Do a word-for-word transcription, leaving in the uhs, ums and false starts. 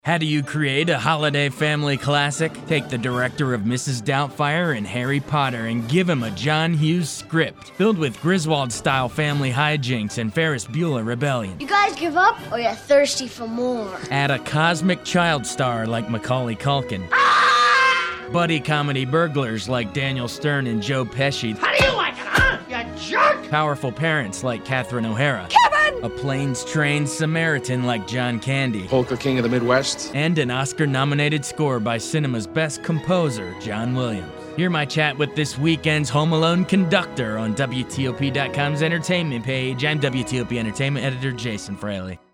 How do you create a holiday family classic? Take the director of Missus Doubtfire and Harry Potter and give him a John Hughes script, filled with Griswold-style family hijinks and Ferris Bueller rebellion. You guys give up, or you're thirsty for more? Add a cosmic child star like Macaulay Culkin. Ah! Buddy comedy burglars like Daniel Stern and Joe Pesci. How do you like it, huh, you jerk? Powerful parents like Catherine O'Hara. Kevin! A plains-trained Samaritan like John Candy. Polka King of the Midwest. And an Oscar-nominated score by cinema's best composer, John Williams. Hear my chat with this weekend's Home Alone conductor on W T O P dot com's entertainment page. I'm W T O P Entertainment editor Jason Fraley.